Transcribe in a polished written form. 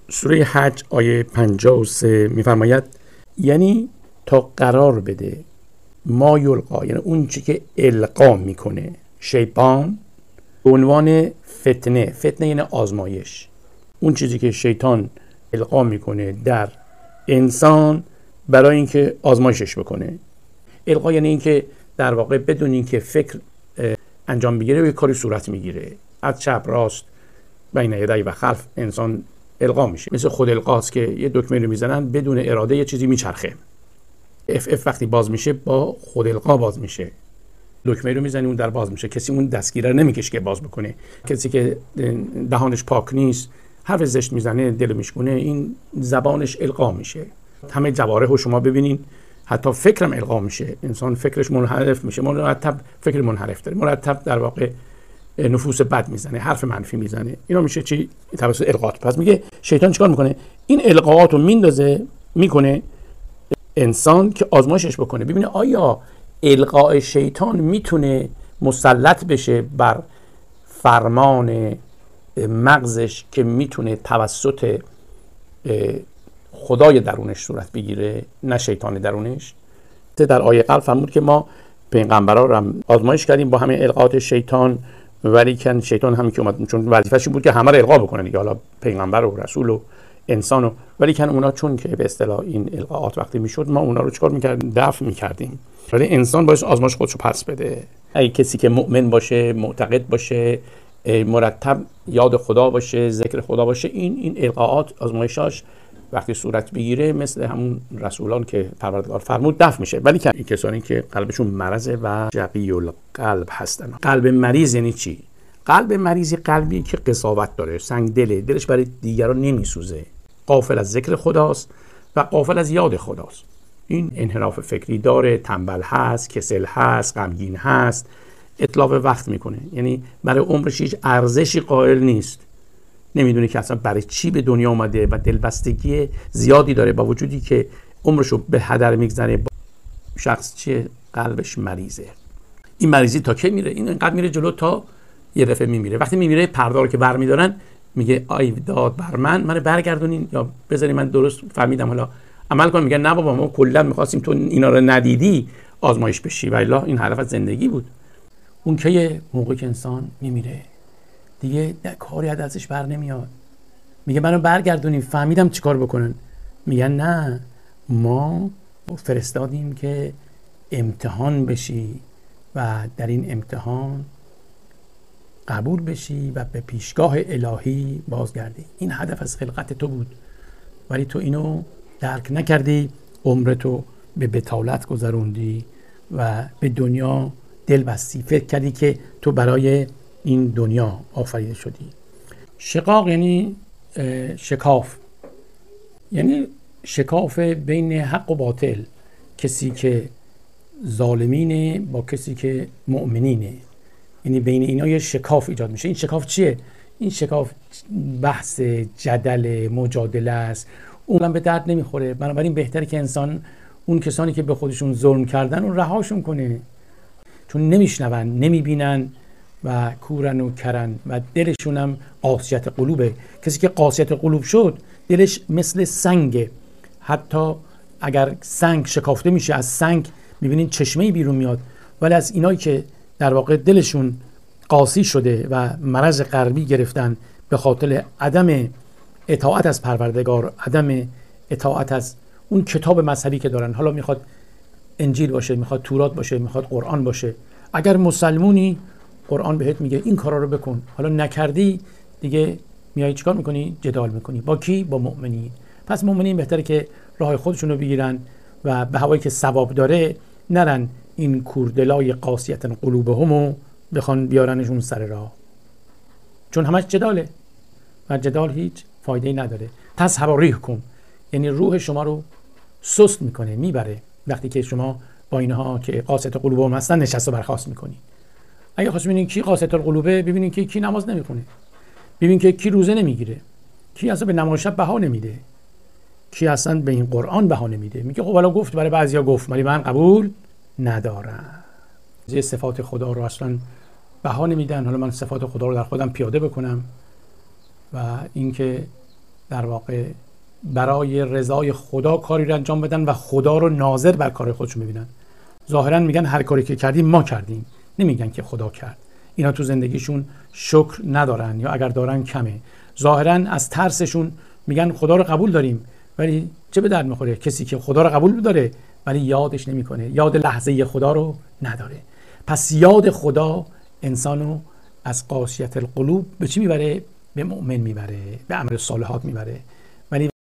سوره حج آیه 53 میفرماید یعنی تا قرار بده ما یلقا، یعنی اون چی که القا میکنه شیطان به عنوان فتنه یعنی آزمایش، اون چیزی که شیطان القا میکنه در انسان برای اینکه آزمایشش بکنه. القا یعنی اینکه در واقع بدون اینکه فکر انجام بگیره و کاری صورت میگیره، از چپ راست بین یدی و خلف انسان القا میشه. مثل خود القاست که یه دکمه رو میزنن بدون اراده یه چیزی میچرخه. اف وقتی باز میشه با خود القا باز میشه. دکمه رو میزنی اون در باز میشه. کسی اون دستگیره رو نمیکشه که باز بکنه. کسی که دهانش پاک نیست حرف زشت میزنه دل میشکونه، این زبانش القا میشه. همه جوارح شما ببینین، حتی فکرم القا میشه. انسان فکرش منحرف میشه، مرتب فکر منحرف داره، مرتب در واقع نفوس بد میزنه، حرف منفی میزنه. اینا میشه چی؟ توسط القاات. پس میگه شیطان چیکار میکنه؟ این القاات رو میندازه میکنه انسان که آزمایشش بکنه، ببینه آیا القاء شیطان میتونه مسلط بشه بر فرمان مغزش که میتونه توسط خدای درونش صورت بگیره، نه شیطان درونش. در آیه قبل فرمود که ما پیغمبرا رو هم آزمایش کردیم با همه القاءات شیطان، ولی کن شیطان همین که اومد چون وظیفه‌ش بود که همه رو القا بکنه دیگه، حالا پیغمبر و رسول و انسانو، ولی کن اونا چون که به اصطلاح این القاءات وقتی میشد ما اونا رو چیکار میکردیم؟ دفع میکردیم. ولی انسان باید آزمایش خودشو پس بده. اگه کسی که مؤمن باشه، معتقد باشه، مرتب یاد خدا باشه، ذکر خدا باشه، این القاءات آزمایشاش وقتی صورت بگیره مثل همون رسولان که پروردگار فرمود دفع میشه. ولی که این کسانی که قلبشون مرضه و جقی القلب هستن. قلب مریض یعنی چی؟ قلب مریض قلبی که قساوت داره، سنگ دله، دلش برای دیگران نمیسوزه، غافل از ذکر خداست و غافل از یاد خداست. این انحراف فکری داره، تنبل هست، کسل هست، غمگین هست، اتلاف وقت میکنه، یعنی برای عمرش هیچ ارزشی قائل نیست، نمیدونه که اصلا برای چی به دنیا اومده و دلبستگی زیادی داره با وجودی که عمرشو به هدر میگذره. شخص چیه؟ قلبش مریضه. این مریضی تا کی میره؟ این انقدر میره جلو تا یه دفعه میمیره. وقتی میمیره پرده رو که برمیدارن میگه آی داد بر من برگردونین یا بذاری من درست فهمیدم حالا عمل کنم. میگن نه بابا ما کلا می‌خواستیم تو اینا رو ندیدی آزمایش بشی، ولی این هدف زندگی بود. اون که موقعی که انسان میمیره دیگه کاری ازش بر نمیاد، میگه منو برگردونین فهمیدم چیکار بکنن. میگن نه ما فرستادیم که امتحان بشی و در این امتحان قبول بشی و به پیشگاه الهی بازگردی. این هدف از خلقت تو بود، ولی تو اینو درک نکردی، عمرتو به بتالت گذروندی و به دنیا دل بستی، فکر کردی که تو برای این دنیا آفریده شدی. شقاق یعنی شکاف، یعنی شکاف بین حق و باطل، کسی که ظالمینه با کسی که مؤمنینه، یعنی بین اینا یه شکاف ایجاد میشه. این شکاف چیه؟ این شکاف بحث جدل مجادله است، اونم به درد نمیخوره. بنابراین بهتره که انسان اون کسانی که به خودشون ظلم کردن اون رهاشون کنه، چون نمیشنون، نمیبینن و کورن و کرن و دلشون هم قاسیت قلوبه. کسی که قاسیت قلوب شد دلش مثل سنگه، حتی اگر سنگ شکافته میشه از سنگ میبینین چشمه بیرون میاد، ولی از اینایی که در واقع دلشون قاسی شده و مرض قلبی گرفتن به خاطر عدم اطاعت از پروردگار، عدم اطاعت از اون کتاب مذهبی که دارن، حالا میخواد انجیل باشه، میخواد تورات باشه، میخواد قرآن باشه، اگر مسلمونی قرآن بهت میگه این کارا رو بکن، حالا نکردی دیگه میای چیکار میکنی؟ جدال میکنی. با کی؟ با مؤمنین. پس مؤمنین بهتره که راه خودشون رو بگیرن و به هوایی که ثواب داره نرن این کوردلای قاسیت قلوبهمو بخوان بیارنشون سر راه، چون همش جداله و جدال هیچ فایده‌ای نداره. تذهب ریح کن، یعنی روح شما رو سست میکنه، میبره. وقتی که شما با اینها که قاسیت قلوبهم هستن نشست و برخاست میکنی. اگه خواست ببینین کی قاسیت القلوبه، ببینین که کی نماز نمیخونه، ببینین که کی روزه نمیگیره، کی اصلا به نماز شب بها نمیده، کی اصلا به این قرآن بها نمیده. میگه خب حالا گفت، برای بعضیا گفت ولی من قبول ندارم. زی صفات خدا رو اصلا بها نمیدن، حالا من صفات خدا رو در خودم پیاده بکنم و اینکه در واقع برای رضای خدا کاری رو انجام بدن و خدا رو ناظر بر کار خودشون ببینن. ظاهرا میگن هر کاری که کردیم ما کردیم، نمیگن که خدا کرد. اینا تو زندگیشون شکر ندارن یا اگر دارن کمه. ظاهرا از ترسشون میگن خدا رو قبول داریم، ولی چه به درد میخوره کسی که خدا رو قبول داره ولی یادش نمیکنه، یاد لحظه خدا رو نداره. پس یاد خدا انسانو از قاسیت القلوب به چی میبره؟ به مؤمن میبره، به امر صالحات میبره.